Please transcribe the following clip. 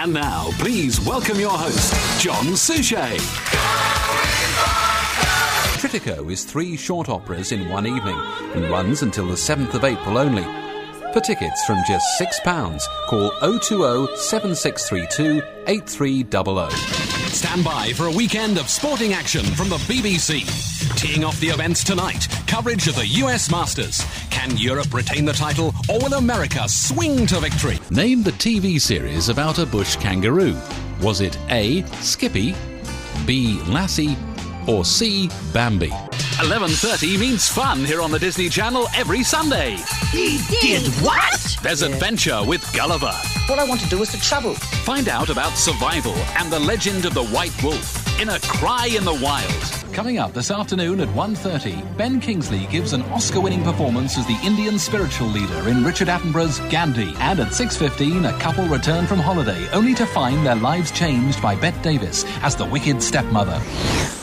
And now, please welcome your host, John Suchet. Tritico is 3 short operas in one evening and runs until the 7th of April only. For tickets from just £6, call 020 7632 8300. Stand by for a weekend of sporting action from the BBC. Teeing off the events tonight, coverage of the US Masters. Can Europe retain the title, or will America swing to victory? Name the TV series about a bush kangaroo. Was it A, Skippy, B, Lassie, or C, Bambi? 11:30 means fun here on the Disney Channel every Sunday. He did what? There's adventure with Gulliver. All I want to do is to travel. Find out about survival and the legend of the White Wolf in A Cry in the Wild. Coming up this afternoon at 1:30, Ben Kingsley gives an Oscar-winning performance as the Indian spiritual leader in Richard Attenborough's Gandhi. And at 6:15, a couple return from holiday only to find their lives changed by Bette Davis as the wicked stepmother.